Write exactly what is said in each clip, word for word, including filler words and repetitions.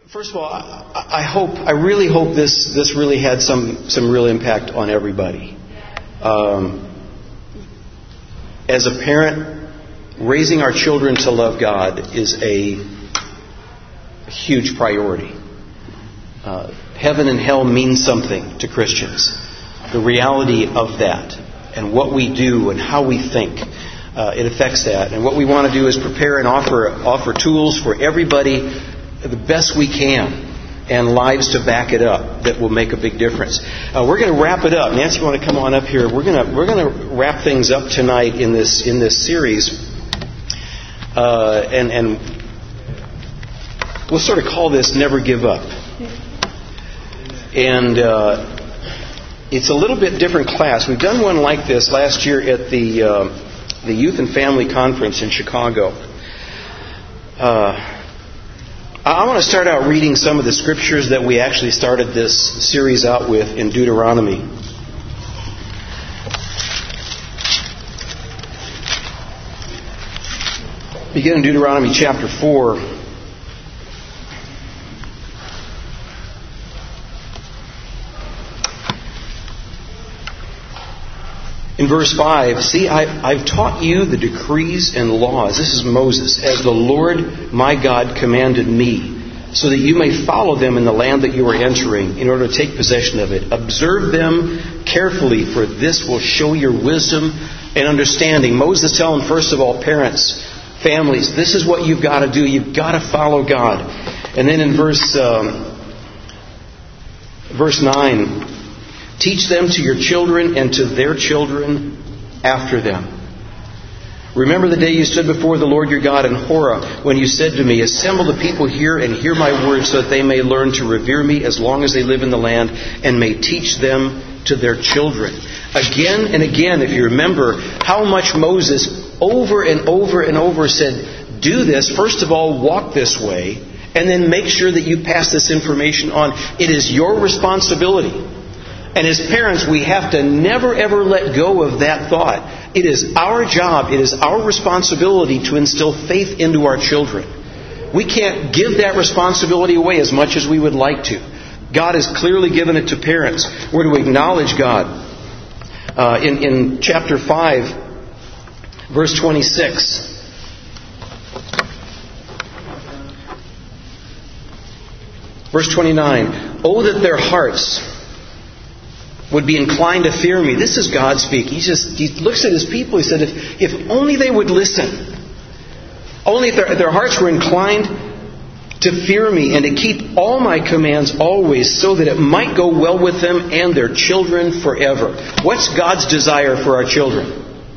First of all, I, I hope, I really hope this, this really had some, some real impact on everybody. Um, as a parent, raising our children to love God is a, a huge priority. Uh, heaven and hell mean something to Christians. The reality of that and what we do and how we think, uh, it affects that. And what we want to do is prepare and offer offer tools for everybody the best we can, and lives to back it up that will make a big difference. Uh, we're going to wrap it up. Nancy, you want to come on up here? We're going to we're going to wrap things up tonight in this in this series, uh, and and we'll sort of call this "Never Give Up." And uh, it's a little bit different class. We've done one like this last year at the uh, the Youth and Family Conference in Chicago. Uh, I want to start out reading some of the scriptures that we actually started this series out with in Deuteronomy. Begin in Deuteronomy chapter four. In verse five, see, I, I've taught you the decrees and laws. This is Moses, as the Lord my God commanded me, so that you may follow them in the land that you are entering, in order to take possession of it. Observe them carefully, for this will show your wisdom and understanding. Moses is telling, first of all, parents, families, this is what you've got to do. You've got to follow God. And then in verse um, verse nine, teach them to your children and to their children after them. Remember the day you stood before the Lord your God in Horeb, when you said to me, assemble the people here and hear my words, so that they may learn to revere me as long as they live in the land, and may teach them to their children. Again and again, if you remember how much Moses over and over and over said, do this. First of all, walk this way, and then make sure that you pass this information on. It is your responsibility. And as parents, we have to never ever let go of that thought. It is our job, it is our responsibility to instill faith into our children. We can't give that responsibility away as much as we would like to. God has clearly given it to parents. We're to acknowledge God. Uh, in, in chapter five, verse twenty-six. Verse twenty-nine. Oh, that their hearts would be inclined to fear me. This is God speaking. He just he looks at his people. He said, if, if only they would listen. Only if their, their hearts were inclined to fear me and to keep all my commands always, so that it might go well with them and their children forever. What's God's desire for our children?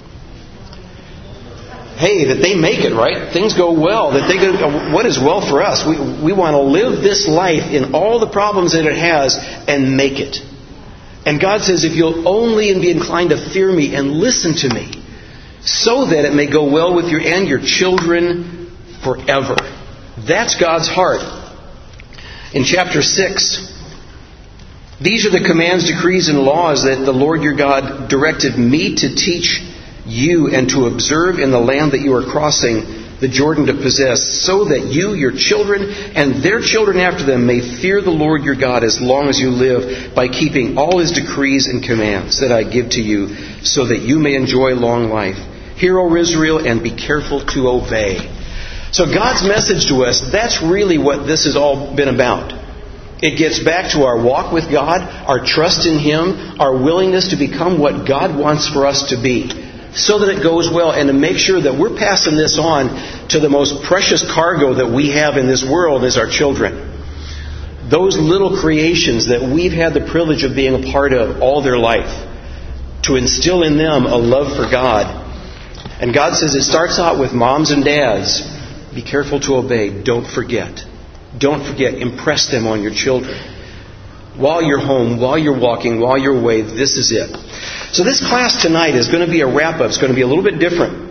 Hey, that they make it, right? Things go well. That they go, what is well for us? We, we want to live this life in all the problems that it has and make it. And God says, if you'll only be inclined to fear me and listen to me, so that it may go well with you and your children forever. That's God's heart. In chapter six, these are the commands, decrees, and laws that the Lord your God directed me to teach you and to observe in the land that you are crossing the Jordan to possess, so that you, your children, and their children after them may fear the Lord your God as long as you live, by keeping all His decrees and commands that I give to you, so that you may enjoy long life. Hear, O Israel, and be careful to obey. So God's message to us, that's really what this has all been about. It gets back to our walk with God, our trust in Him, our willingness to become what God wants for us to be, so that it goes well, and to make sure that we're passing this on to the most precious cargo that we have in this world is our children. Those little creations that we've had the privilege of being a part of all their life, to instill in them a love for God. And God says it starts out with moms and dads. Be careful to obey. Don't forget. Don't forget. Impress them on your children. While you're home, while you're walking, while you're away, this is it. So this class tonight is going to be a wrap-up. It's going to be a little bit different.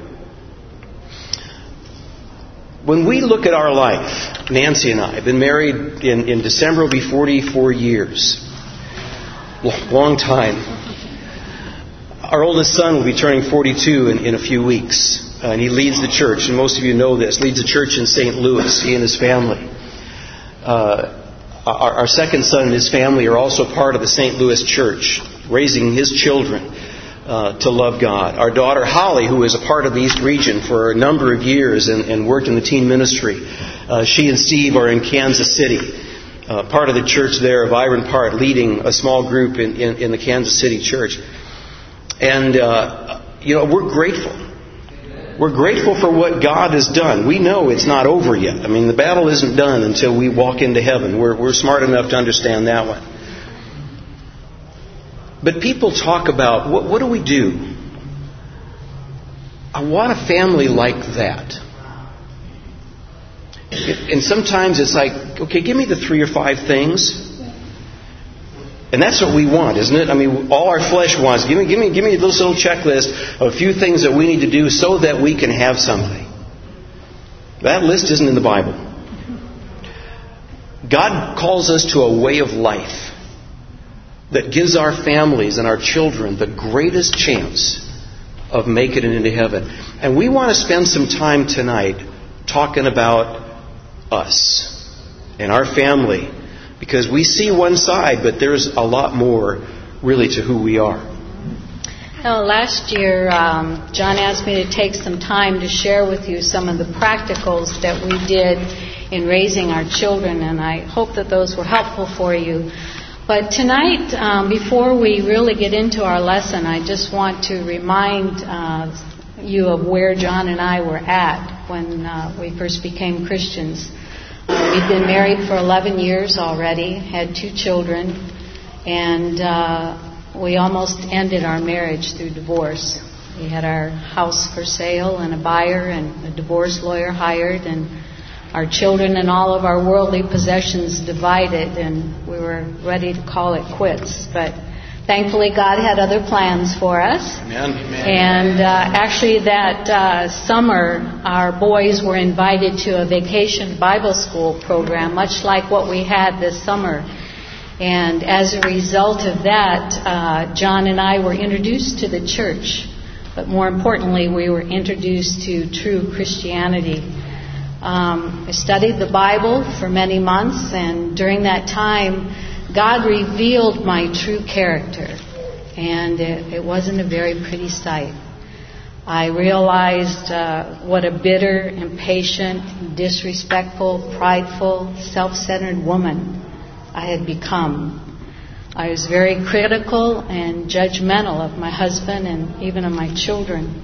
When we look at our life, Nancy and I have been married in, in December will be forty-four years. Long time. Our oldest son will be turning forty-two in, in a few weeks. Uh, and he leads the church, and most of you know this, leads the church in Saint Louis, he and his family. uh, our, our second son and his family are also part of the Saint Louis Church, raising his children uh, to love God. Our daughter Holly, who is a part of the East Region for a number of years and, and worked in the teen ministry, uh, she and Steve are in Kansas City, uh, part of the church there of Iron Part, leading a small group in, in, in the Kansas City church. And, uh, you know, we're grateful. We're grateful for what God has done. We know it's not over yet. I mean, the battle isn't done until we walk into heaven. We're, we're smart enough to understand that one. But people talk about, what, what do we do? I want a family like that. And sometimes it's like, okay, give me the three or five things. And that's what we want, isn't it? I mean, all our flesh wants. Give me, give me, give me this little checklist of a few things that we need to do so that we can have something. That list isn't in the Bible. God calls us to a way of life that gives our families and our children the greatest chance of making it into heaven. And we want to spend some time tonight talking about us and our family. Because we see one side, but there's a lot more, really, to who we are. Well, last year, um, John asked me to take some time to share with you some of the practicals that we did in raising our children, and I hope that those were helpful for you. But tonight, um, before we really get into our lesson, I just want to remind uh, you of where John and I were at when uh, we first became Christians. Uh, we'd been married for eleven years already, had two children, and uh, we almost ended our marriage through divorce. We had our house for sale and a buyer and a divorce lawyer hired, and our children and all of our worldly possessions divided, and we were ready to call it quits. But thankfully, God had other plans for us. Amen. Amen. And uh, actually that uh, summer, our boys were invited to a vacation Bible school program, much like what we had this summer. And as a result of that, uh, John and I were introduced to the church. But more importantly, we were introduced to true Christianity. Um, I studied the Bible for many months, and during that time, God revealed my true character, and it, it wasn't a very pretty sight. I realized uh, what a bitter, impatient, disrespectful, prideful, self-centered woman I had become. I was very critical and judgmental of my husband and even of my children.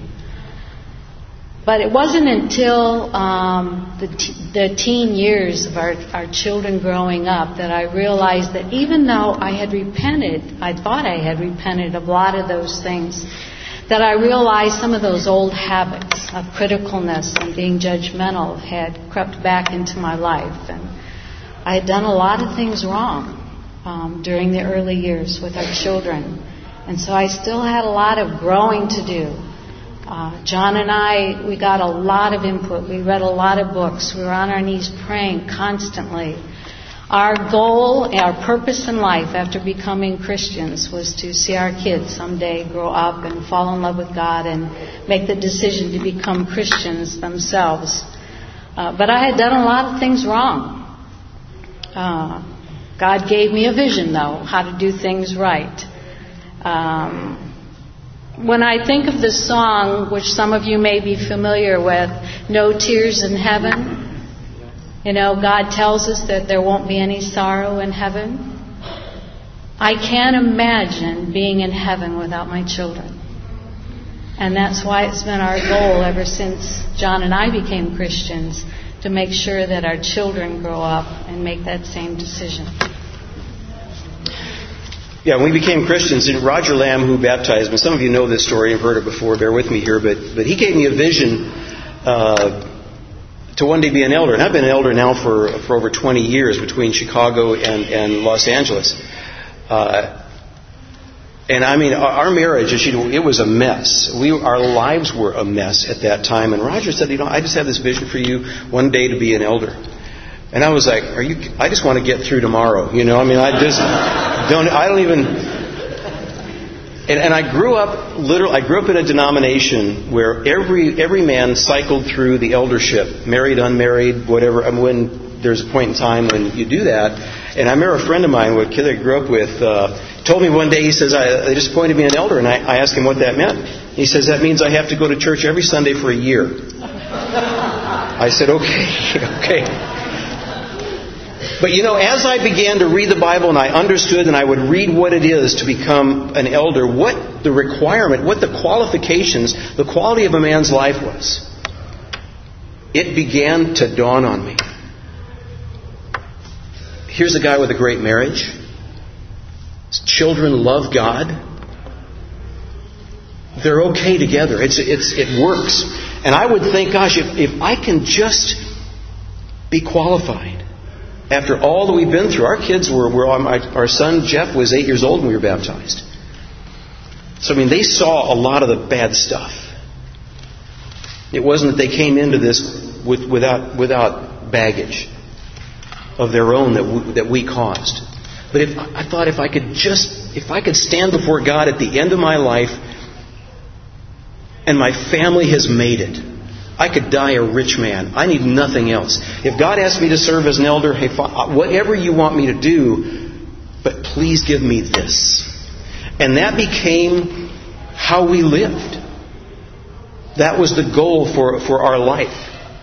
But it wasn't until um, the, t- the teen years of our, our children growing up that I realized that even though I had repented, I thought I had repented of a lot of those things, that I realized some of those old habits of criticalness and being judgmental had crept back into my life. And I had done a lot of things wrong um, during the early years with our children. And so I still had a lot of growing to do. Uh, John and I, we got a lot of input. We read a lot of books. We were on our knees praying constantly. Our goal, our purpose in life after becoming Christians was to see our kids someday grow up and fall in love with God and make the decision to become Christians themselves. Uh, but I had done a lot of things wrong. Uh, God gave me a vision, though, how to do things right. Um... When I think of this song, which some of you may be familiar with, No Tears in Heaven, you know, God tells us that there won't be any sorrow in heaven. I can't imagine being in heaven without my children. And that's why it's been our goal ever since John and I became Christians, to make sure that our children grow up and make that same decision. Yeah, when we became Christians, and Roger Lamb, who baptized me, some of you know this story, you've heard it before, bear with me here, but but he gave me a vision uh, to one day be an elder. And I've been an elder now for for over twenty years between Chicago and, and Los Angeles. Uh, and I mean, our, our marriage, it was a mess. We, our lives were a mess at that time. And Roger said, you know, I just have this vision for you one day to be an elder. And I was like, "Are you? I just want to get through tomorrow." You know, I mean, I just don't. I don't even. And, and I grew up literally. I grew up in a denomination where every every man cycled through the eldership, married, unmarried, whatever. I mean, when there's a point in time when you do that. And I remember a friend of mine, a kid I grew up with, uh, told me one day, he says, I, they just appointed me an elder, and I, I asked him what that meant. He says, that means I have to go to church every Sunday for a year. I said, okay, okay. But you know, as I began to read the Bible and I understood and I would read what it is to become an elder, what the requirement, what the qualifications, the quality of a man's life was, it began to dawn on me. Here's a guy with a great marriage. His children love God. They're okay together. It's, it's, it works. And I would think, gosh, if, if I can just be qualified after all that we've been through. Our kids were, were our son Jeff was eight years old when we were baptized. So, I mean, they saw a lot of the bad stuff. It wasn't that they came into this with, without, without baggage of their own that we, that we caused. But if I thought if I could just, if I could stand before God at the end of my life and my family has made it, I could die a rich man. I need nothing else. If God asked me to serve as an elder, hey, whatever you want me to do, but please give me this. And that became how we lived. That was the goal for, for our life.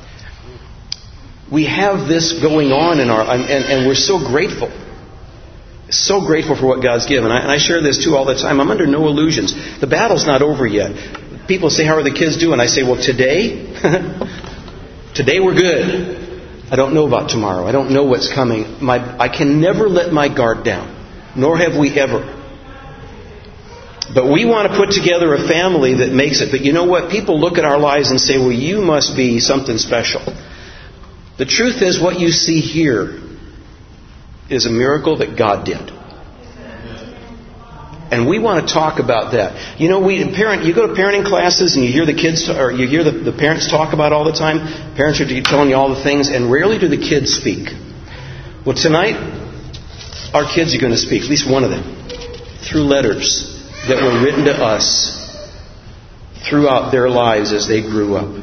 We have this going on in our, and, and we're so grateful. So grateful for what God's given. I, and I share this too all the time. I'm under no illusions. The battle's not over yet. People say, how are the kids doing? I say, well, today, today we're good. I don't know about tomorrow. I don't know what's coming. My, I can never let my guard down, nor have we ever. But we want to put together a family that makes it. But you know what? People look at our lives and say, well, you must be something special. The truth is, what you see here is a miracle that God did. And we want to talk about that. You know, we parent. You go to parenting classes and you hear the kids, or you hear the, the parents talk about all the time. Parents are telling you all the things, and rarely do the kids speak. Well, tonight, our kids are going to speak, at least one of them, through letters that were written to us throughout their lives as they grew up.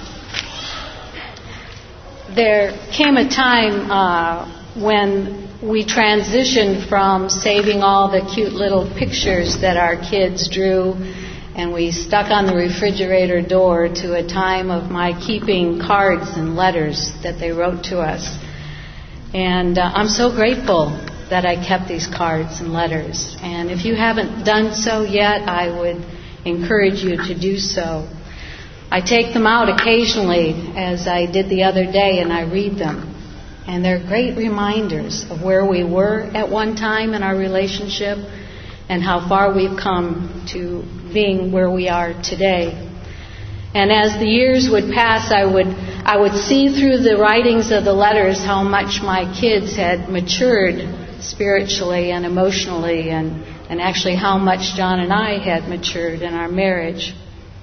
There came a time uh, when we transitioned from saving all the cute little pictures that our kids drew and we stuck on the refrigerator door to a time of my keeping cards and letters that they wrote to us. And uh, I'm so grateful that I kept these cards and letters. And if you haven't done so yet, I would encourage you to do so. I take them out occasionally, as I did the other day, and I read them. And they're great reminders of where we were at one time in our relationship and how far we've come to being where we are today. And as the years would pass, I would I would see through the writings of the letters how much my kids had matured spiritually and emotionally, and, and actually how much John and I had matured in our marriage.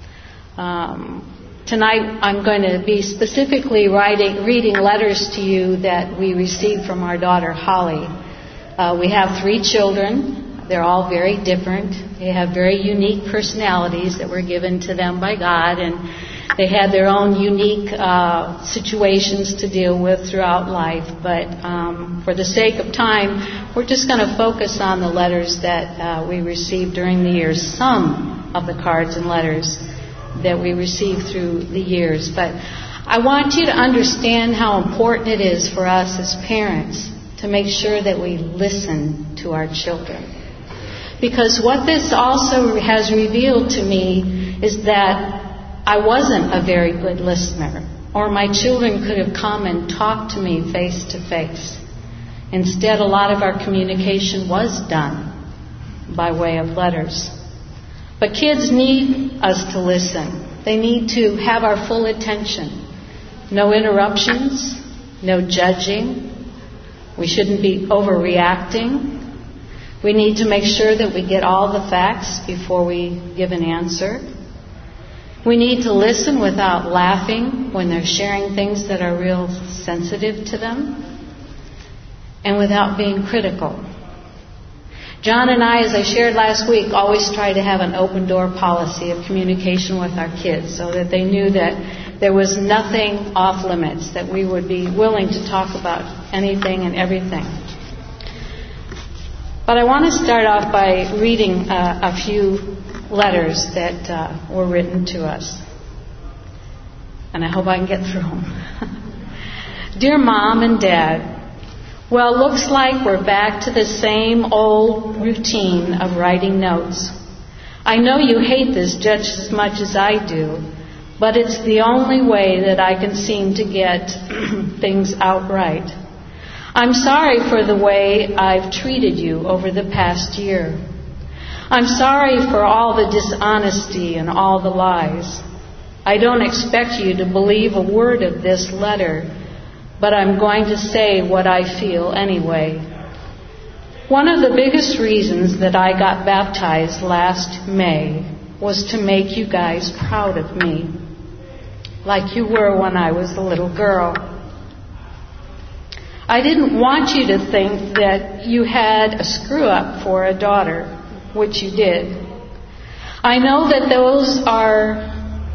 Um, Tonight I'm going to be specifically writing, reading letters to you that we received from our daughter Holly. Uh, we have three children. They're all very different. They have very unique personalities that were given to them by God, and they had their own unique uh, situations to deal with throughout life. But um, for the sake of time, we're just going to focus on the letters that uh, we received during the years, some of the cards and letters that we received through the years. But I want you to understand how important it is for us as parents to make sure that we listen to our children. Because what this also has revealed to me is that I wasn't a very good listener, or my children could have come and talked to me face to face. Instead, a lot of our communication was done by way of letters. But kids need us to listen. They need to have our full attention. No interruptions, no judging. We shouldn't be overreacting. We need to make sure that we get all the facts before we give an answer. We need to listen without laughing when they're sharing things that are real sensitive to them, and without being critical. John and I, as I shared last week, always try to have an open door policy of communication with our kids so that they knew that there was nothing off limits, that we would be willing to talk about anything and everything. But I want to start off by reading uh, a few letters that uh, were written to us. And I hope I can get through them. Dear Mom and Dad, well, looks like we're back to the same old routine of writing notes. I know you hate this just as much as I do, but it's the only way that I can seem to get things out right. I'm sorry for the way I've treated you over the past year. I'm sorry for all the dishonesty and all the lies. I don't expect you to believe a word of this letter, but I'm going to say what I feel anyway. One of the biggest reasons that I got baptized last May was to make you guys proud of me, like you were when I was a little girl. I didn't want you to think that you had a screw-up for a daughter, which you did. I know that those are...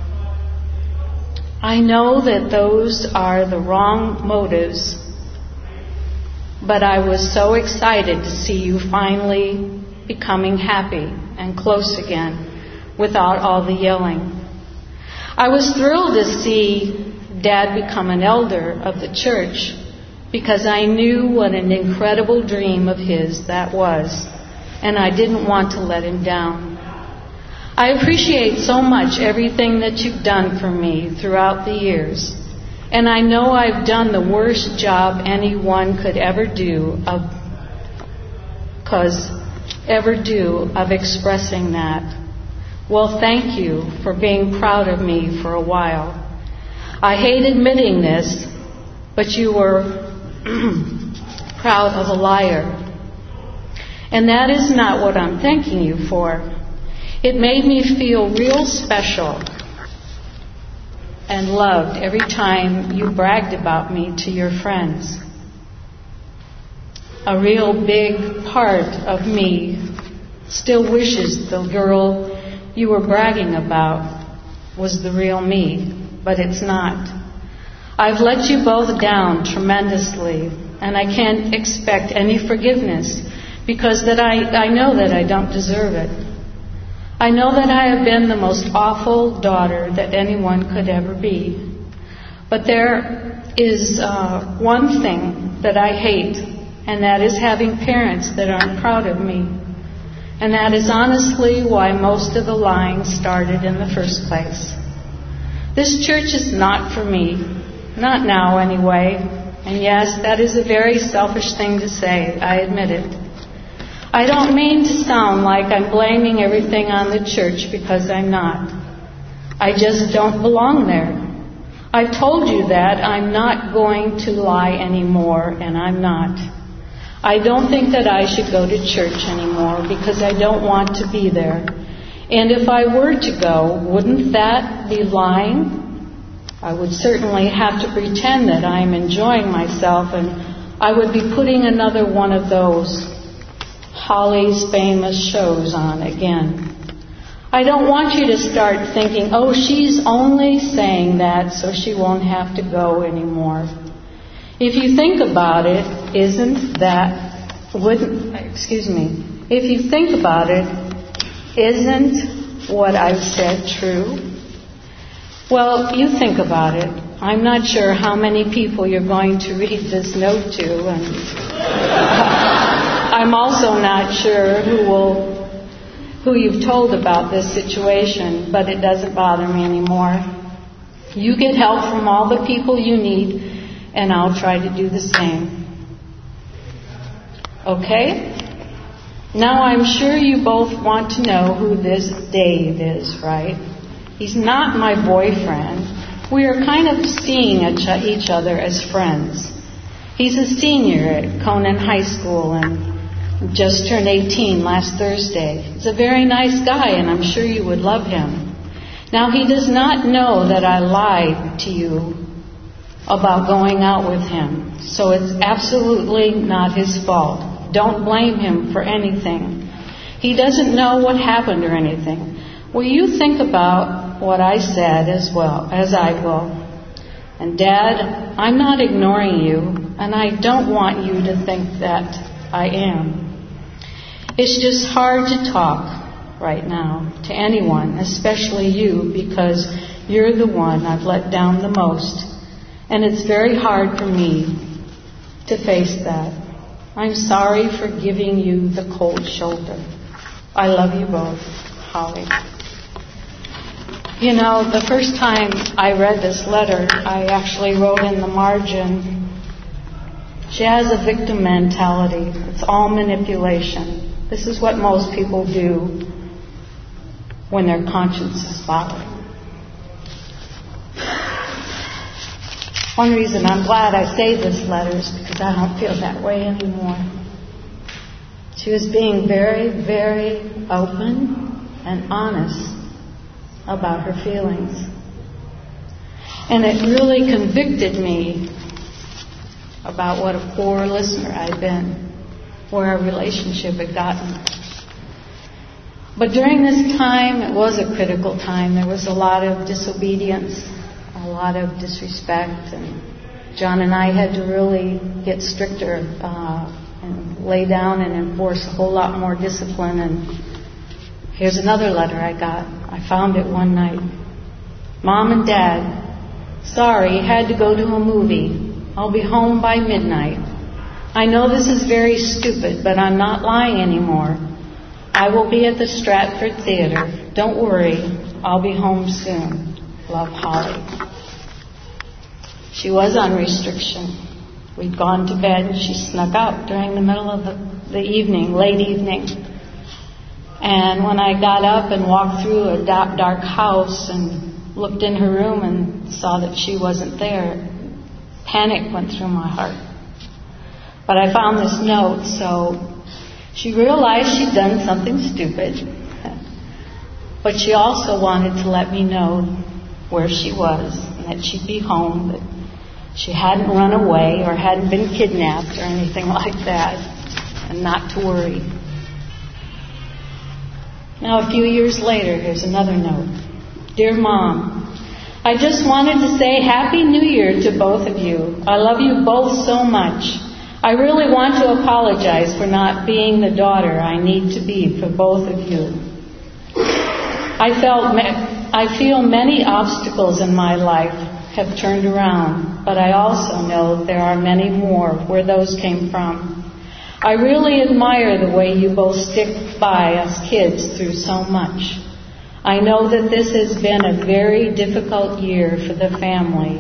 I know that those are the wrong motives, but I was so excited to see you finally becoming happy and close again without all the yelling. I was thrilled to see Dad become an elder of the church because I knew what an incredible dream of his that was, and I didn't want to let him down. I appreciate so much everything that you've done for me throughout the years. And I know I've done the worst job anyone could ever do of, cause ever do of expressing that. Well, thank you for being proud of me for a while. I hate admitting this, but you were proud of a liar. And that is not what I'm thanking you for. It made me feel real special and loved every time you bragged about me to your friends. A real big part of me still wishes the girl you were bragging about was the real me, but it's not. I've let you both down tremendously, and I can't expect any forgiveness because that I, I know that I don't deserve it. I know that I have been the most awful daughter that anyone could ever be. But there is uh, one thing that I hate, and that is having parents that aren't proud of me. And that is honestly why most of the lying started in the first place. This church is not for me. Not now, anyway. And yes, that is a very selfish thing to say. I admit it. I don't mean to sound like I'm blaming everything on the church because I'm not. I just don't belong there. I've told you that I'm not going to lie anymore, and I'm not. I don't think that I should go to church anymore because I don't want to be there. And if I were to go, wouldn't that be lying? I would certainly have to pretend that I'm enjoying myself, and I would be putting another one of those Holly's famous shows on again. I don't want you to start thinking, oh, she's only saying that so she won't have to go anymore. If you think about it, isn't that, wouldn't, excuse me, if you think about it, isn't what I've said true? Well, you think about it. I'm not sure how many people you're going to read this note to, and I'm also not sure who will, who you've told about this situation, but it doesn't bother me anymore. You get help from all the people you need, and I'll try to do the same. Okay? Now I'm sure you both want to know who this Dave is, right? He's not my boyfriend. We are kind of seeing each other as friends. He's a senior at Conan High School and just turned eighteen last Thursday. He's a very nice guy, and I'm sure you would love him. Now, he does not know that I lied to you about going out with him, so it's absolutely not his fault. Don't blame him for anything. He doesn't know what happened or anything. Will you think about what I said as well, as I will? And Dad, I'm not ignoring you, and I don't want you to think that I am. It's just hard to talk right now to anyone, especially you, because you're the one I've let down the most. And it's very hard for me to face that. I'm sorry for giving you the cold shoulder. I love you both. Holly. You know, the first time I read this letter, I actually wrote in the margin, she has a victim mentality. It's all manipulation. This is what most people do when their conscience is bothered. One reason I'm glad I saved this letter is because I don't feel that way anymore. She was being very, very open and honest about her feelings. And it really convicted me about what a poor listener I'd been, where our relationship had gotten. But during this time, it was a critical time. There was a lot of disobedience, a lot of disrespect, and John and I had to really get stricter uh, and lay down and enforce a whole lot more discipline. And here's another letter I got. I found it one night. Mom and Dad, sorry, had to go to a movie. I'll be home by midnight. I know this is very stupid, but I'm not lying anymore. I will be at the Stratford Theater. Don't worry, I'll be home soon. Love, Holly. She was on restriction. We'd gone to bed and she snuck out during the middle of the, the evening, late evening. And when I got up and walked through a dark, dark house and looked in her room and saw that she wasn't there, panic went through my heart. But I found this note, so she realized she'd done something stupid. But she also wanted to let me know where she was and that she'd be home, that she hadn't run away or hadn't been kidnapped or anything like that, and not to worry. Now, a few years later, here's another note. Dear Mom, I just wanted to say Happy New Year to both of you. I love you both so much. I really want to apologize for not being the daughter I need to be for both of you. I felt, I feel many obstacles in my life have turned around, but I also know there are many more where those came from. I really admire the way you both stick by us kids through so much. I know that this has been a very difficult year for the family.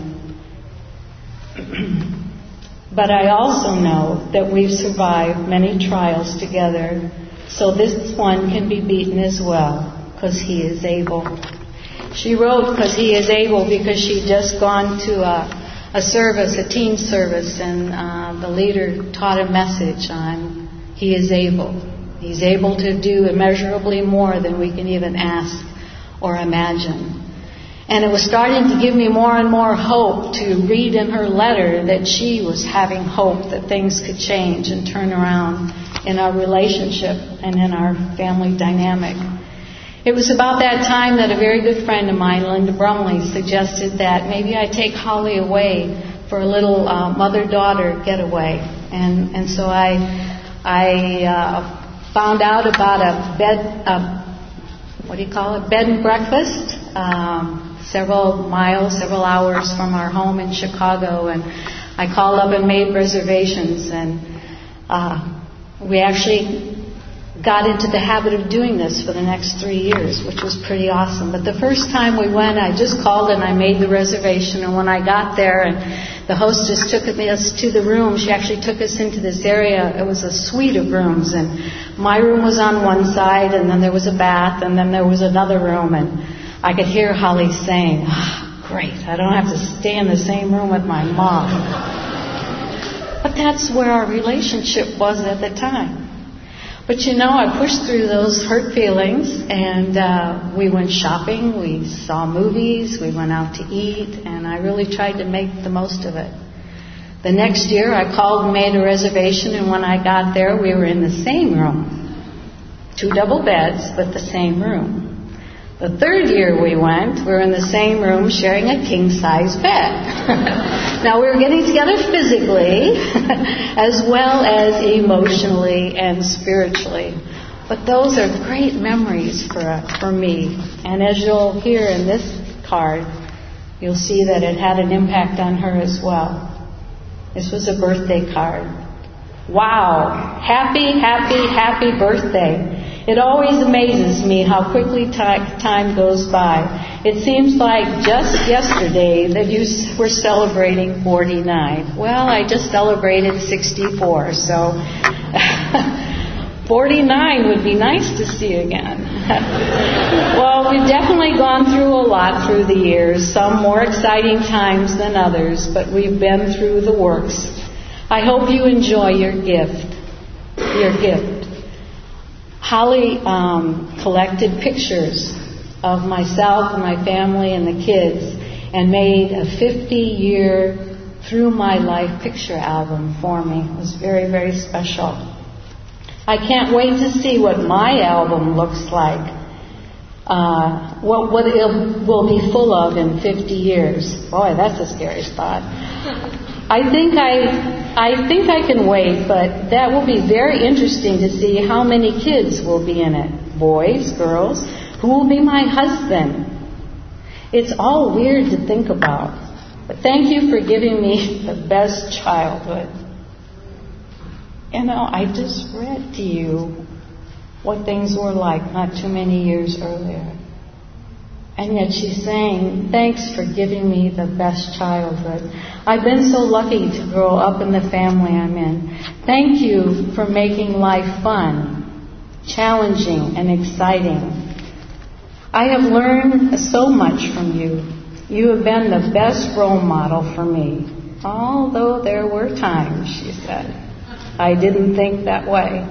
But I also know that we've survived many trials together, so this one can be beaten as well, because He is able. She wrote because He is able because she'd just gone to a a service, a teen service, and uh, the leader taught a message on He is able. He's able to do immeasurably more than we can even ask or imagine. And it was starting to give me more and more hope to read in her letter that she was having hope that things could change and turn around in our relationship and in our family dynamic. It was about that time that a very good friend of mine, Linda Brumley, suggested that maybe I take Holly away for a little uh, mother-daughter getaway. And and so I I uh, found out about a bed, uh, what do you call it, bed and breakfast, um, several miles, several hours from our home in Chicago. And I called up and made reservations. And uh, we actually got into the habit of doing this for the next three years, which was pretty awesome. But the first time we went, I just called and I made the reservation. And when I got there and the hostess took us to the room, she actually took us into this area. It was a suite of rooms. And my room was on one side, and then there was a bath, and then there was another room. And I could hear Holly saying, oh, great, I don't have to stay in the same room with my mom. But that's where our relationship was at the time. But you know, I pushed through those hurt feelings, and uh, we went shopping, we saw movies, we went out to eat, and I really tried to make the most of it. The next year, I called and made a reservation, and when I got there, we were in the same room. Two double beds, but the same room. The third year we went, we were in the same room sharing a king-size bed. Now, we were getting together physically as well as emotionally and spiritually. But those are great memories for, for me. And as you'll hear in this card, you'll see that it had an impact on her as well. This was a birthday card. Wow! Happy, happy, happy birthday. It always amazes me how quickly t- time goes by. It seems like just yesterday that you were celebrating forty-nine. Well, I just celebrated sixty-four, so forty-nine would be nice to see again. Well, we've definitely gone through a lot through the years, some more exciting times than others, but we've been through the works. I hope you enjoy your gift, your gift. Holly um, collected pictures of myself and my family and the kids and made a fifty-year Through My Life picture album for me. It was very, very special. I can't wait to see what my album looks like, uh, what, what it will be full of in fifty years. Boy, that's a scary thought. I think I... I think I can wait, but that will be very interesting to see how many kids will be in it. Boys, girls, who will be my husband. It's all weird to think about. But thank you for giving me the best childhood. You know, I just read to you what things were like not too many years earlier. And yet she's saying, thanks for giving me the best childhood. I've been so lucky to grow up in the family I'm in. Thank you for making life fun, challenging, and exciting. I have learned so much from you. You have been the best role model for me. Although there were times, she said, I didn't think that way.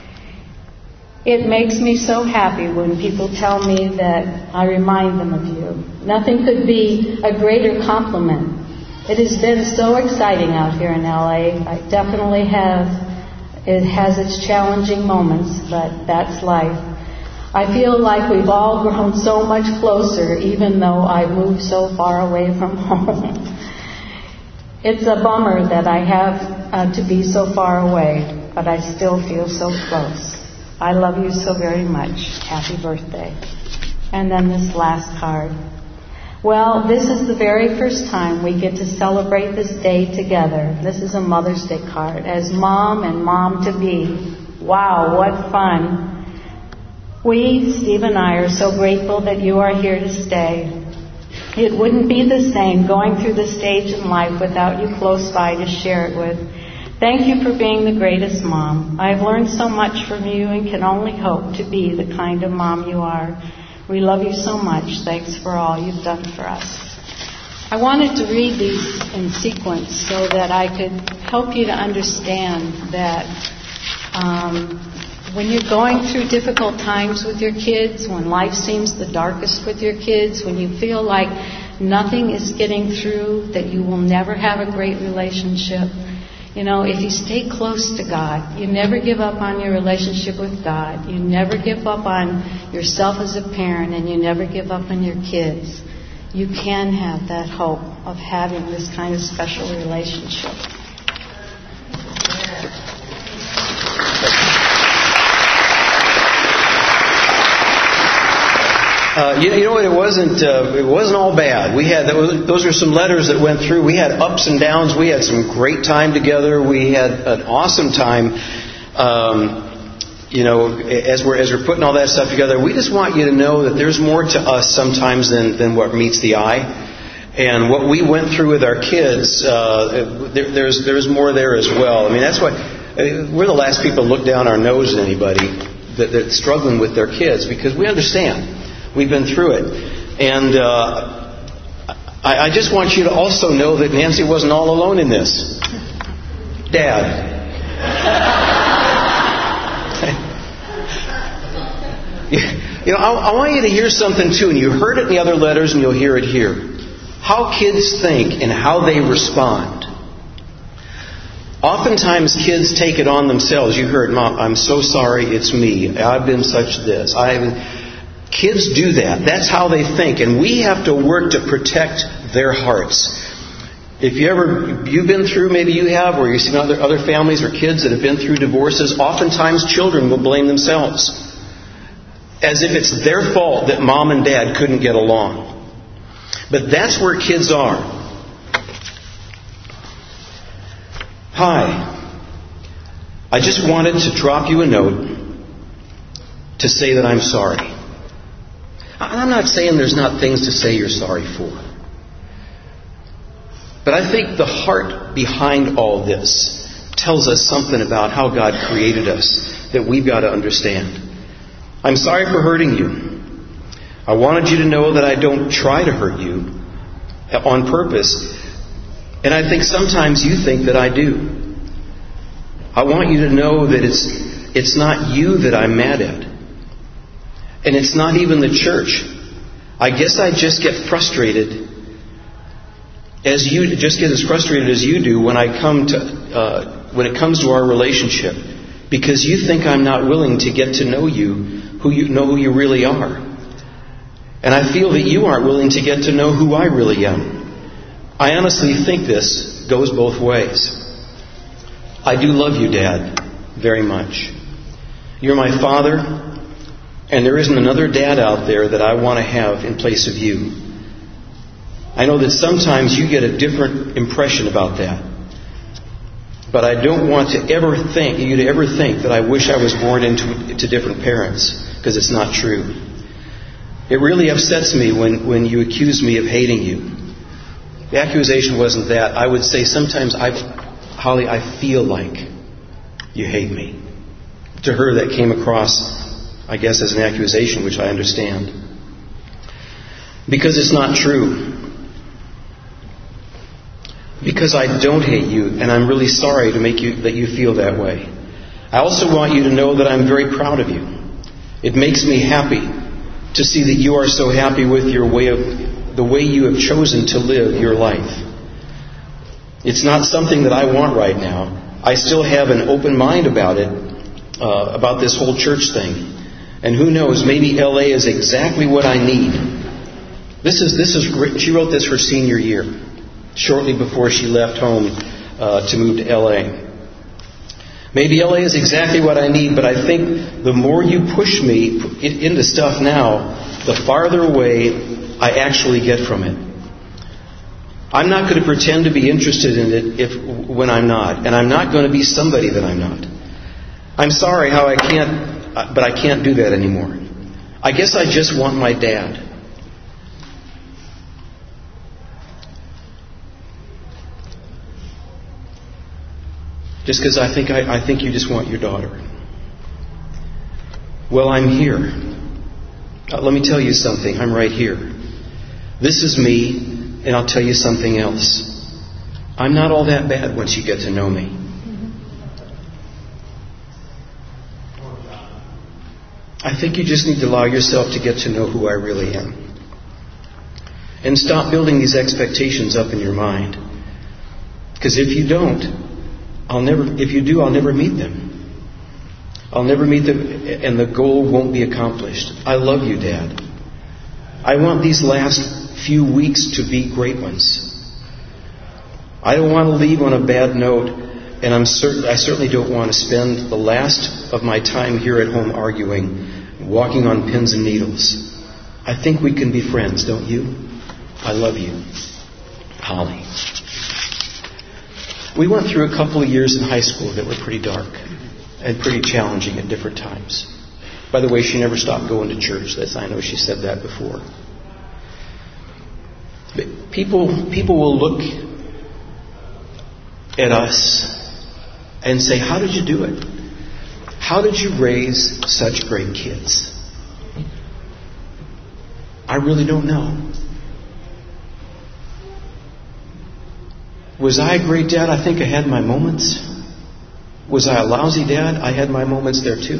It makes me so happy when people tell me that I remind them of you. Nothing could be a greater compliment. It has been so exciting out here in L A. I definitely have. It has its challenging moments, but that's life. I feel like we've all grown so much closer, even though I've moved so far away from home. It's a bummer that I have uh, to be so far away, but I still feel so close. I love you so very much. Happy birthday. And then this last card. Well, this is the very first time we get to celebrate this day together. This is a Mother's Day card. As mom and mom-to-be. Wow, what fun. We, Steve and I, are so grateful that you are here to stay. It wouldn't be the same going through the stage in life without you close by to share it with. Thank you for being the greatest mom. I've learned so much from you and can only hope to be the kind of mom you are. We love you so much. Thanks for all you've done for us. I wanted to read these in sequence so that I could help you to understand that um, when you're going through difficult times with your kids, when life seems the darkest with your kids, when you feel like nothing is getting through, that you will never have a great relationship, you know, if you stay close to God, you never give up on your relationship with God, you never give up on yourself as a parent, and you never give up on your kids, you can have that hope of having this kind of special relationship. Uh, you, you know what? It wasn't. Uh, it wasn't all bad. We had those are some letters that went through. We had ups and downs. We had some great time together. We had an awesome time. Um, you know, as we're as we're putting all that stuff together, we just want you to know that there's more to us sometimes than than what meets the eye. And what we went through with our kids, uh, there, there's there's more there as well. I mean, that's why we're the last people to look down our nose at anybody that, that's struggling with their kids, because we understand. We've been through it. And uh, I, I just want you to also know that Nancy wasn't all alone in this. Dad. you know, I, I want you to hear something too, and you heard it in the other letters and you'll hear it here. How kids think and how they respond. Oftentimes kids take it on themselves. You heard, Mom, I'm so sorry, it's me. I've been such this. I've... Kids do that. That's how they think. And we have to work to protect their hearts. If you ever, you've been through, maybe you have, or you've seen other, other families or kids that have been through divorces, oftentimes children will blame themselves. As if it's their fault that mom and dad couldn't get along. But that's where kids are. Hi. I just wanted to drop you a note to say that I'm sorry. I'm not saying there's not things to say you're sorry for. But I think the heart behind all this tells us something about how God created us that we've got to understand. I'm sorry for hurting you. I wanted you to know that I don't try to hurt you on purpose. And I think sometimes you think that I do. I want you to know that it's it's not you that I'm mad at. And it's not even the church. I guess I just get frustrated as you just get as frustrated as you do when I come to uh, when it comes to our relationship, because you think I'm not willing to get to know you, who you know who you really are, and I feel that you aren't willing to get to know who I really am. I honestly think this goes both ways. I do love you, Dad, very much. You're my father, and there isn't another dad out there that I want to have in place of you. I know that sometimes you get a different impression about that. But I don't want to ever think, you to ever think that I wish I was born into to different parents, because it's not true. It really upsets me when, when you accuse me of hating you. The accusation wasn't that. I would say sometimes, I, Holly, I feel like you hate me. To her that came across, I guess, as an accusation, which I understand. Because it's not true. Because I don't hate you, and I'm really sorry to make you that you feel that way. I also want you to know that I'm very proud of you. It makes me happy to see that you are so happy with your way of the way you have chosen to live your life. It's not something that I want right now. I still have an open mind about it, uh, about this whole church thing. And who knows, maybe L A is exactly what I need. This is this is she wrote this her senior year, shortly before she left home uh, to move to L A. Maybe L A is exactly what I need, but I think the more you push me into stuff now, the farther away I actually get from it. I'm not going to pretend to be interested in it if when I'm not, and I'm not going to be somebody that I'm not. I'm sorry how I can't, but I can't do that anymore. I guess I just want my dad. Just because I think I, I think you just want your daughter. Well, I'm here. Uh, let me tell you something. I'm right here. This is me, and I'll tell you something else. I'm not all that bad once you get to know me. I think you just need to allow yourself to get to know who I really am. And stop building these expectations up in your mind. Because if you don't, I'll never, if you do, I'll never meet them. I'll never meet them, and the goal won't be accomplished. I love you, Dad. I want these last few weeks to be great ones. I don't want to leave on a bad note, and I'm certain, I certainly don't want to spend the last of my time here at home arguing, walking on pins and needles. I think we can be friends, don't you? I love you. Holly. We went through a couple of years in high school that were pretty dark and pretty challenging at different times. By the way, she never stopped going to church. That's, I know she said that before. But people, people will look at us and say, how did you do it? How did you raise such great kids? I really don't know. Was I a great dad? I think I had my moments. Was I a lousy dad? I had my moments there too.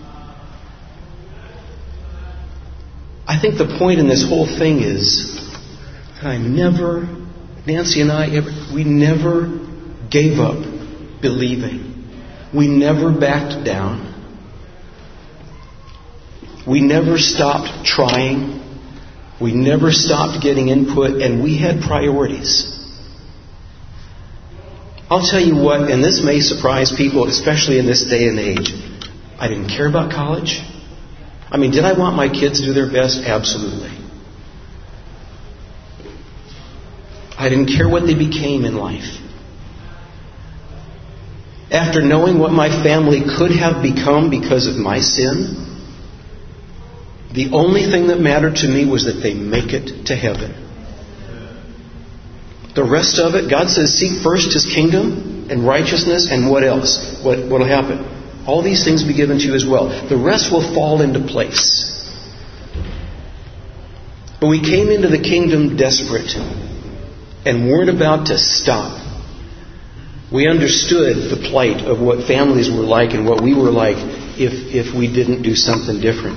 I think the point in this whole thing is that I never, Nancy and I, ever, we never gave up believing. We never backed down. We never stopped trying. We never stopped getting input, and we had priorities. I'll tell you what, and this may surprise people, especially in this day and age. I didn't care about college. I mean, did I want my kids to do their best? Absolutely. I didn't care what they became in life. After knowing what my family could have become because of my sin, the only thing that mattered to me was that they make it to heaven. The rest of it, God says, seek first His kingdom and righteousness, and what else? What will happen? All these things will be given to you as well. The rest will fall into place. But we came into the kingdom desperate and weren't about to stop. We understood the plight of what families were like and what we were like if, if we didn't do something different.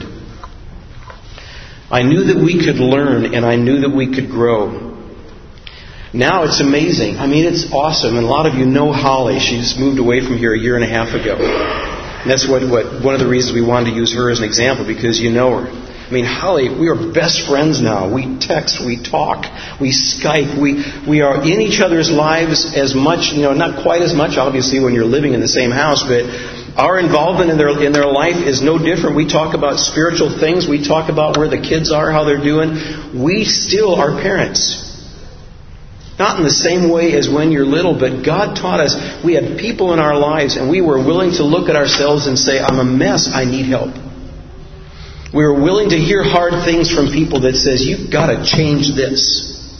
I knew that we could learn, and I knew that we could grow. Now it's amazing. I mean, it's awesome. And a lot of you know Holly. She's moved away from here a year and a half ago. And that's what, what one of the reasons we wanted to use her as an example, because you know her. I mean, Holly, we are best friends now. We text, we talk, we Skype. We we are in each other's lives as much, you know, not quite as much, obviously, when you're living in the same house, but our involvement in their in their life is no different. We talk about spiritual things. We talk about where the kids are, how they're doing. We still are parents. Not in the same way as when you're little, but God taught us. We had people in our lives, and we were willing to look at ourselves and say, I'm a mess, I need help. We were willing to hear hard things from people that says, you've got to change this.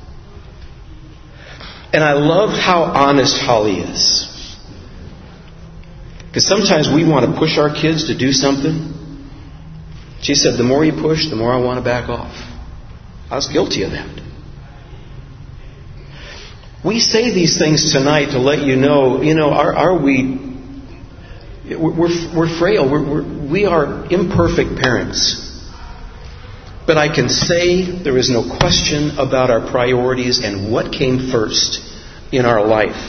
And I love how honest Holly is. Because sometimes we want to push our kids to do something. She said, the more you push, the more I want to back off. I was guilty of that. We say these things tonight to let you know, you know, are, are we, we're, we're frail. We're, we're, we are imperfect parents. But I can say there is no question about our priorities and what came first in our life.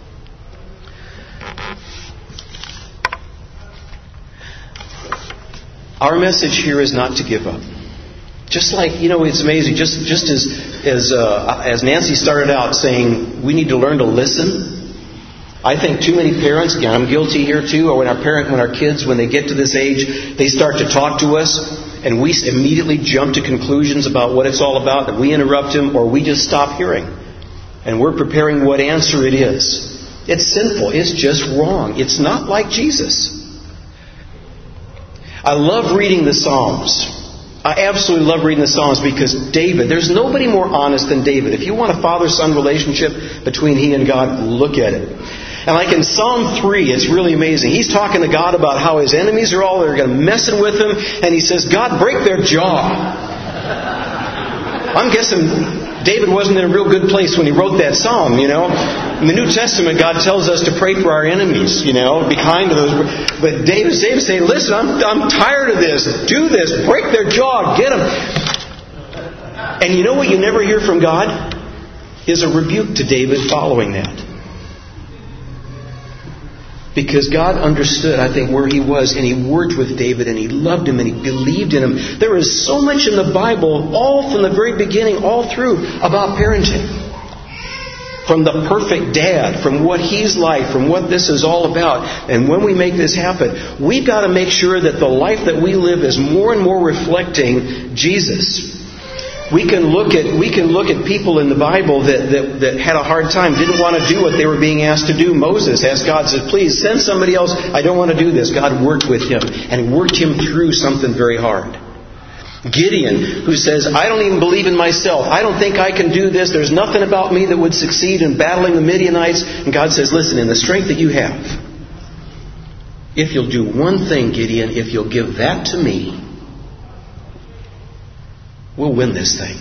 Our message here is not to give up. Just like, you know, it's amazing. Just just as as uh, as Nancy started out saying, we need to learn to listen. I think too many parents, again, I'm guilty here too, or when our parent, when our kids, when they get to this age, they start to talk to us, and we immediately jump to conclusions about what it's all about, that we interrupt them, or we just stop hearing. And we're preparing what answer it is. It's sinful. It's just wrong. It's not like Jesus. I love reading the Psalms. I absolutely love reading the Psalms because David, there's nobody more honest than David. If you want a father-son relationship between he and God, look at it. And like in Psalm three, it's really amazing. He's talking to God about how his enemies are all, they're going to messing with him. And he says, God, break their jaw. I'm guessing David wasn't in a real good place when he wrote that psalm, you know. In the New Testament, God tells us to pray for our enemies, you know, be kind to those. But David, David saying, listen, I'm, I'm tired of this. Do this. Break their jaw. Get them. And you know what you never hear from God? Is a rebuke to David following that. Because God understood, I think, where he was, and he worked with David, and he loved him, and he believed in him. There is so much in the Bible, all from the very beginning, all through, about parenting. From the perfect dad, from what he's like, from what this is all about. And when we make this happen, we've got to make sure that the life that we live is more and more reflecting Jesus. We can look at we can look at people in the Bible that, that, that had a hard time, didn't want to do what they were being asked to do. Moses asked God, said, please send somebody else. I don't want to do this. God worked with him and worked him through something very hard. Gideon, who says, I don't even believe in myself. I don't think I can do this. There's nothing about me that would succeed in battling the Midianites. And God says, listen, in the strength that you have, if you'll do one thing, Gideon, if you'll give that to me, we'll win this thing.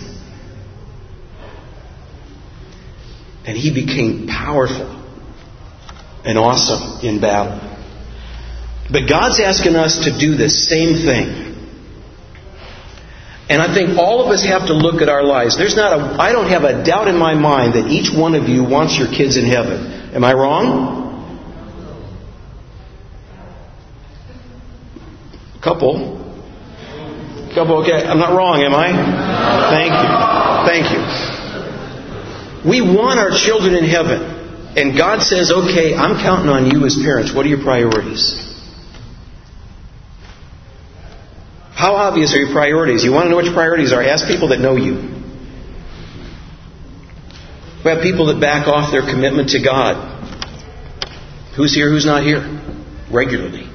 And he became powerful and awesome in battle. But God's asking us to do the same thing. And I think all of us have to look at our lives. There's not a, I don't have a doubt in my mind that each one of you wants your kids in heaven. Am I wrong? A couple. Couple, okay. I'm not wrong, am I? Thank you. Thank you. We want our children in heaven. And God says, okay, I'm counting on you as parents. What are your priorities? How obvious are your priorities? You want to know what your priorities are? Ask people that know you. We have people that back off their commitment to God. Who's here, who's not here? Regularly.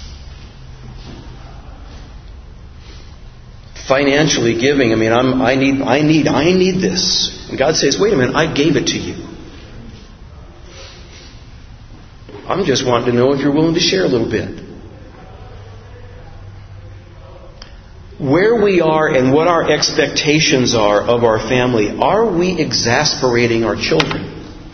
Financially giving, I mean, I'm, I need, I need, I need this. And God says, wait a minute, I gave it to you. I'm just wanting to know if you're willing to share a little bit. Where we are and what our expectations are of our family, are we exasperating our children?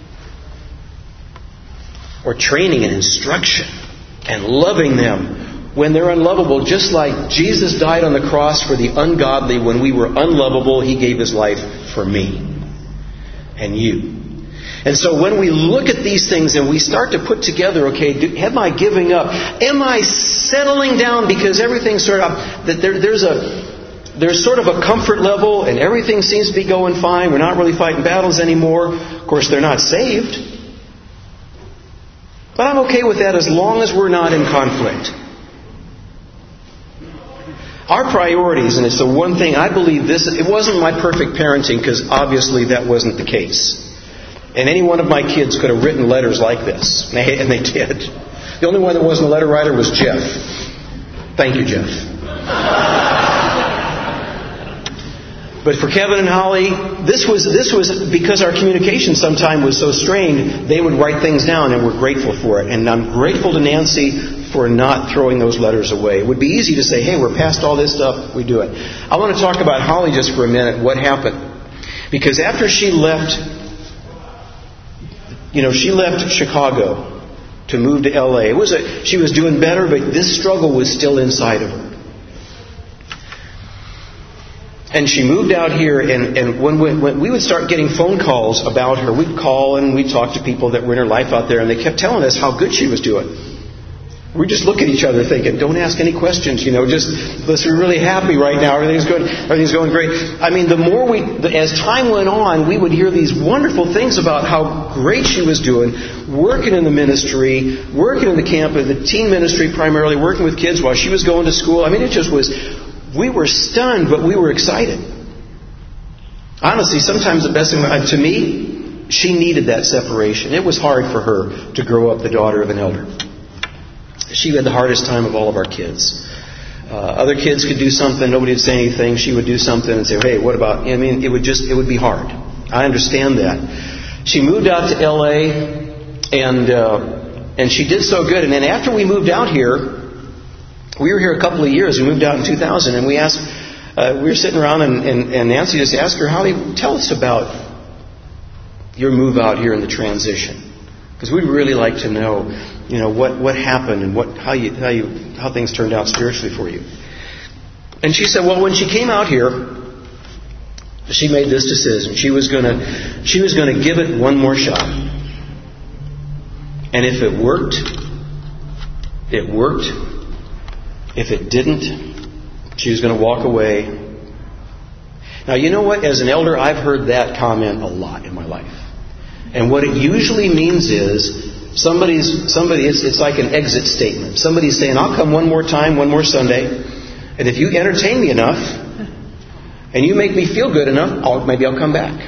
Or training and instruction and loving them when they're unlovable, just like Jesus died on the cross for the ungodly. When we were unlovable, He gave His life for me and you. And so when we look at these things and we start to put together, okay, do, am I giving up? Am I settling down because everything's sort of, that there, there's a, there's sort of a comfort level and everything seems to be going fine. We're not really fighting battles anymore. Of course, they're not saved. But I'm okay with that as long as we're not in conflict. Our priorities, and it's the one thing I believe this, it wasn't my perfect parenting because obviously that wasn't the case. And any one of my kids could have written letters like this. And they did. The only one that wasn't a letter writer was Jeff. Thank you, Jeff. But for Kevin and Holly, this was this was because our communication sometime was so strained, they would write things down and we're grateful for it. And I'm grateful to Nancy for not throwing those letters away. It would be easy to say, hey, we're past all this stuff, we do it. I want to talk about Holly just for a minute, what happened. Because after she left... You know, she left Chicago to move to L A. It was a, she was doing better, but this struggle was still inside of her. And she moved out here, and, and when, we, when we would start getting phone calls about her, we'd call and we'd talk to people that were in her life out there, and they kept telling us how good she was doing. We just look at each other thinking, don't ask any questions, you know, just, let's be really happy right now, everything's good, everything's going great. I mean, the more we, as time went on, we would hear these wonderful things about how great she was doing, working in the ministry, working in the camp, the teen ministry primarily, working with kids while she was going to school. I mean, it just was, we were stunned, but we were excited. Honestly, sometimes the best thing, to me, she needed that separation. It was hard for her to grow up the daughter of an elder. She had the hardest time of all of our kids. Uh, other kids could do something, nobody would say anything. She would do something and say, hey, what about... I mean, it would just, it would be hard. I understand that. She moved out to L A, and uh, and she did so good. And then after we moved out here, we were here a couple of years. We moved out in two thousand, and we asked... Uh, we were sitting around, and, and, and Nancy just asked her, Holly, tell us about your move out here in the transition. Because we'd really like to know, you know, what, what happened and what how you how you how things turned out spiritually for you. And she said, well, when she came out here, she made this decision. She was gonna she was gonna give it one more shot. And if it worked, it worked. If it didn't, she was going to walk away. Now, you know what? As an elder, I've heard that comment a lot in my life. And what it usually means is somebody's somebody. It's, it's like an exit statement. Somebody's saying, "I'll come one more time, one more Sunday, and if you entertain me enough, and you make me feel good enough, I'll, maybe I'll come back."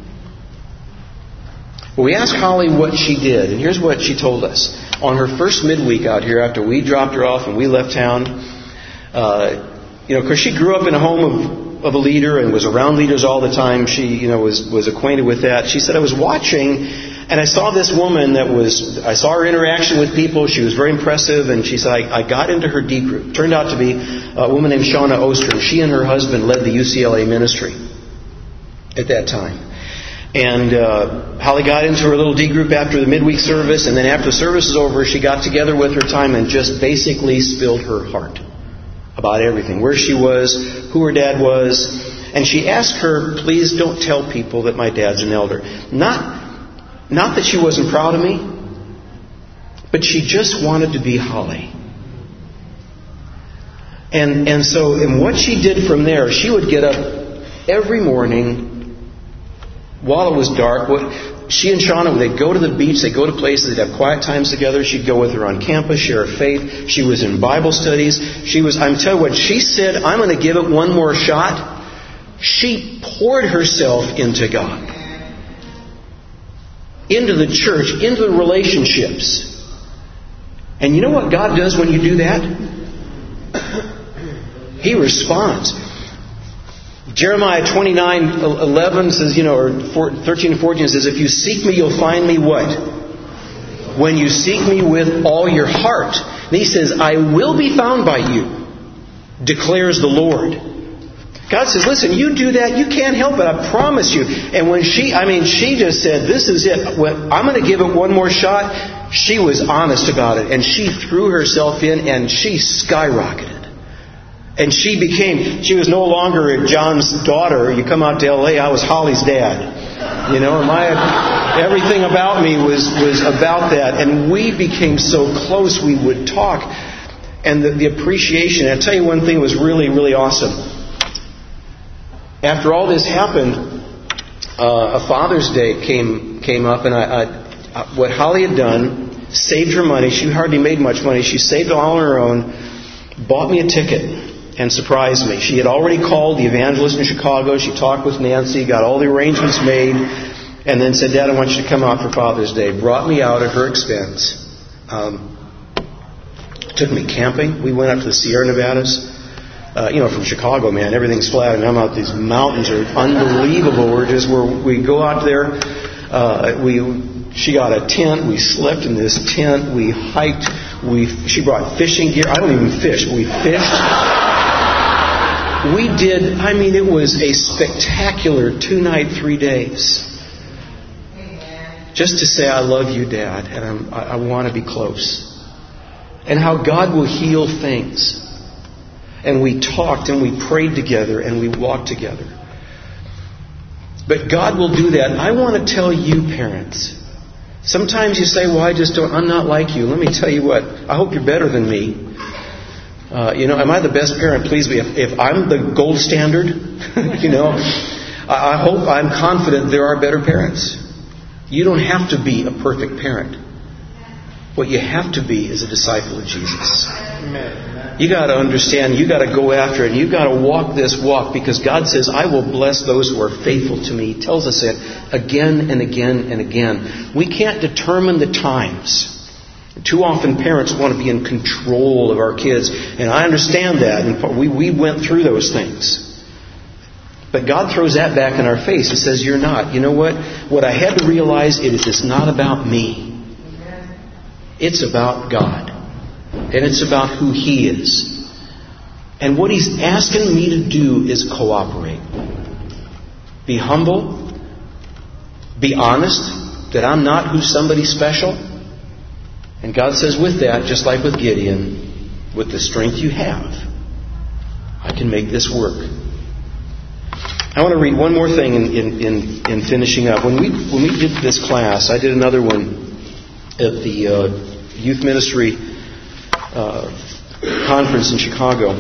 Well, we asked Holly what she did, and here's what she told us. On her first midweek out here, after we dropped her off and we left town, uh, you know, because she grew up in a home of of a leader and was around leaders all the time. She, you know, was, was acquainted with that. She said, I was watching and I saw this woman that was, I saw her interaction with people. She was very impressive. And she said, I, I got into her D group. Turned out to be a woman named Shauna Ostrom. She and her husband led the U C L A ministry at that time. And uh, Holly got into her little D group after the midweek service. And then after the service was over, she got together with her time and just basically spilled her heart about everything, where she was, who her dad was. And she asked her, please don't tell people that my dad's an elder. Not, not that she wasn't proud of me, but she just wanted to be Holly. And and so, and what she did from there, she would get up every morning while it was dark. What, she and Shauna, they'd go to the beach, they'd go to places, they'd have quiet times together. She'd go with her on campus, share her faith. She was in Bible studies. She was, I'm telling you what, she said, I'm going to give it one more shot. She poured herself into God, into the church, into the relationships. And you know what God does when you do that? He responds. Jeremiah twenty-nine eleven says, you know, or thirteen and fourteen says, if you seek me, you'll find me what? When you seek me with all your heart. And he says, I will be found by you, declares the Lord. God says, listen, you do that, you can't help it, I promise you. And when she, I mean, she just said, this is it. I'm going to give it one more shot. She was honest about it. And she threw herself in and she skyrocketed. And she became, she was no longer John's daughter. You come out to L A, I was Holly's dad. You know, and my, everything about me was, was about that. And we became so close, we would talk. And the, the appreciation, I'll tell you one thing was really, really awesome. After all this happened, uh, a Father's Day came came up, and I, I, what Holly had done, saved her money. She hardly made much money. She saved it all on her own, bought me a ticket, and surprised me. She had already called the evangelist in Chicago. She talked with Nancy, got all the arrangements made, and then said, Dad, I want you to come out for Father's Day. Brought me out at her expense. Um, took me camping. We went up to the Sierra Nevadas. Uh, you know, from Chicago, man, everything's flat, and I'm out. These mountains are unbelievable. We're just where we go out there. Uh, we she got a tent. We slept in this tent. We hiked. We she brought fishing gear. I don't even fish. We fished. We did. I mean, it was a spectacular two night, three days. Just to say, I love you, Dad, and I'm, I, I want to be close. And how God will heal things. And we talked and we prayed together and we walked together. But God will do that. I want to tell you, parents, sometimes you say, well, I just don't, I'm not like you. Let me tell you what, I hope you're better than me. Uh, you know, am I the best parent? Please be. If, if I'm the gold standard, you know, I, I hope, I'm confident there are better parents. You don't have to be a perfect parent. What you have to be is a disciple of Jesus. Amen. You got to understand, you got to go after it, and you got to walk this walk, because God says, I will bless those who are faithful to me. He tells us that again and again and again. We can't determine the times. Too often parents want to be in control of our kids, and I understand that, and we, we went through those things. But God throws that back in our face. He says, you're not. You know what? What I had to realize is it's not about me. It's about God. And it's about who He is. And what He's asking me to do is cooperate. Be humble. Be honest that I'm not who's somebody special. And God says with that, just like with Gideon, with the strength you have, I can make this work. I want to read one more thing in, in, in, in finishing up. When we when we did this class, I did another one at the uh, youth ministry uh, conference in Chicago.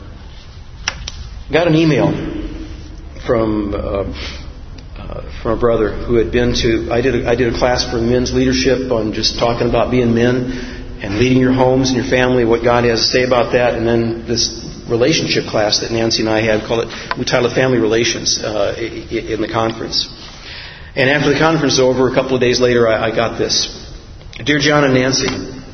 Got an email from uh, uh, from a brother who had been to. I did a, I did a class for men's leadership on just talking about being men and leading your homes and your family, what God has to say about that, and then this relationship class that Nancy and I had, call it, we titled Family Relations uh, in the conference. And after the conference was over, a couple of days later, I, I got this. Dear John and Nancy,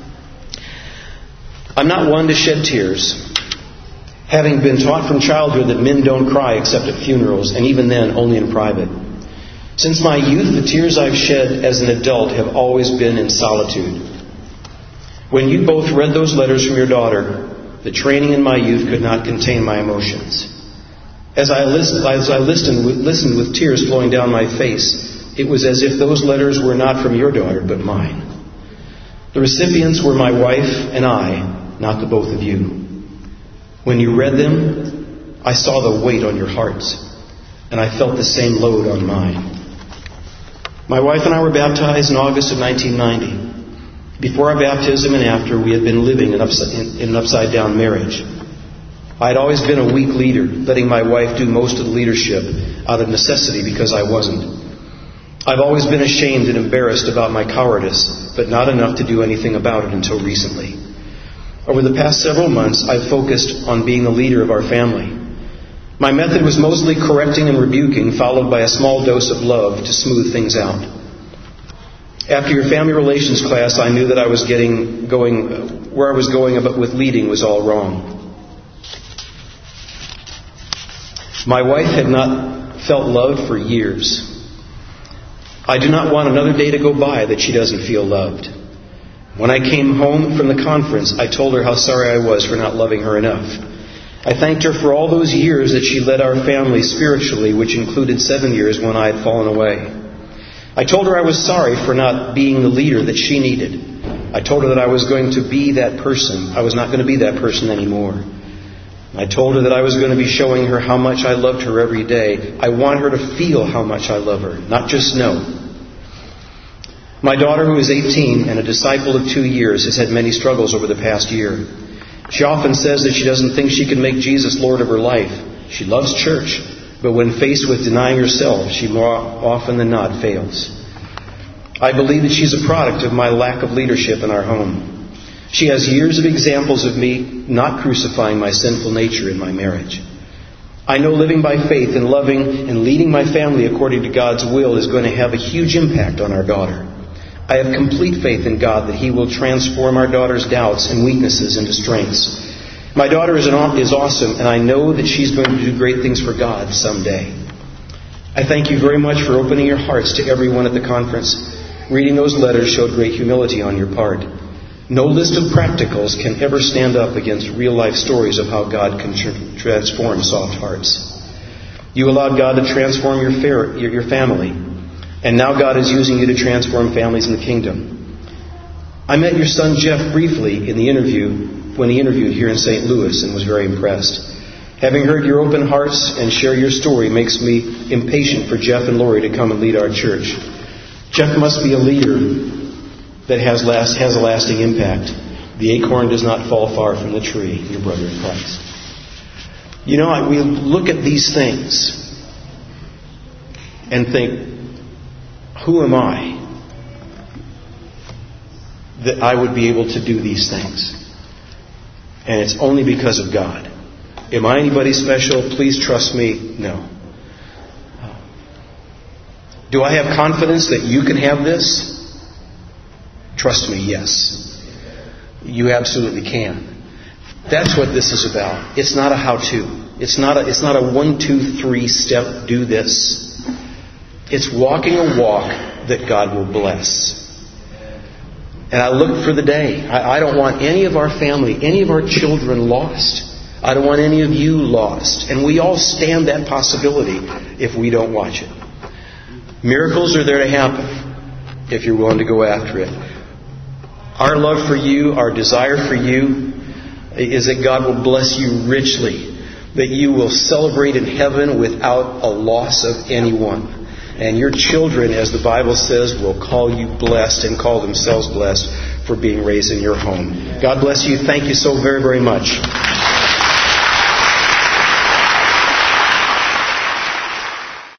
I'm not one to shed tears, having been taught from childhood that men don't cry except at funerals, and even then only in private. Since my youth, the tears I've shed as an adult have always been in solitude. When you both read those letters from your daughter, the training in my youth could not contain my emotions. As I listened, as I listened, listened with tears flowing down my face, it was as if those letters were not from your daughter, but mine. The recipients were my wife and I, not the both of you. When you read them, I saw the weight on your hearts, and I felt the same load on mine. My wife and I were baptized in August of nineteen ninety. Before our baptism and after, we had been living in, upside, in, in an upside-down marriage. I had always been a weak leader, letting my wife do most of the leadership out of necessity because I wasn't. I've always been ashamed and embarrassed about my cowardice, but not enough to do anything about it until recently. Over the past several months, I've focused on being the leader of our family. My method was mostly correcting and rebuking, followed by a small dose of love to smooth things out. After your family relations class, I knew that I was getting going, where I was going with leading was all wrong. My wife had not felt loved for years. I do not want another day to go by that she doesn't feel loved. When I came home from the conference, I told her how sorry I was for not loving her enough. I thanked her for all those years that she led our family spiritually, which included seven years when I had fallen away. I told her I was sorry for not being the leader that she needed. I told her that I was going to be that person. I was not going to be that person anymore. I told her that I was going to be showing her how much I loved her every day. I want her to feel how much I love her, not just know. My daughter, who is eighteen and a disciple of two years, has had many struggles over the past year. She often says that she doesn't think she can make Jesus Lord of her life. She loves church, but when faced with denying herself, she more often than not fails. I believe that she's a product of my lack of leadership in our home. She has years of examples of me not crucifying my sinful nature in my marriage. I know living by faith and loving and leading my family according to God's will is going to have a huge impact on our daughter. I have complete faith in God that He will transform our daughter's doubts and weaknesses into strengths. My daughter is, an, is awesome, and I know that she's going to do great things for God someday. I thank you very much for opening your hearts to everyone at the conference. Reading those letters showed great humility on your part. No list of practicals can ever stand up against real-life stories of how God can tr- transform soft hearts. You allowed God to transform your, fa- your, your family, and now God is using you to transform families in the kingdom. I met your son Jeff briefly in the interview when he interviewed here in Saint Louis and was very impressed. Having heard your open hearts and share your story makes me impatient for Jeff and Lori to come and lead our church. Jeff must be a leader that has last has a lasting impact. The acorn does not fall far from the tree, your brother in Christ. You know, I, we look at these things and think, who am I that I would be able to do these things? And it's only because of God. Am I anybody special? Please trust me. No. Do I have confidence that you can have this? Trust me, yes. You absolutely can. That's what this is about. It's not a how-to. It's not a, it's not a one, two, three step, do this. It's walking a walk that God will bless. And I look for the day. I, I don't want any of our family, any of our children lost. I don't want any of you lost. And we all stand that possibility if we don't watch it. Miracles are there to happen if you're willing to go after it. Our love for you, our desire for you, is that God will bless you richly, that you will celebrate in heaven without a loss of anyone. And your children, as the Bible says, will call you blessed and call themselves blessed for being raised in your home. God bless you. Thank you so very, very much.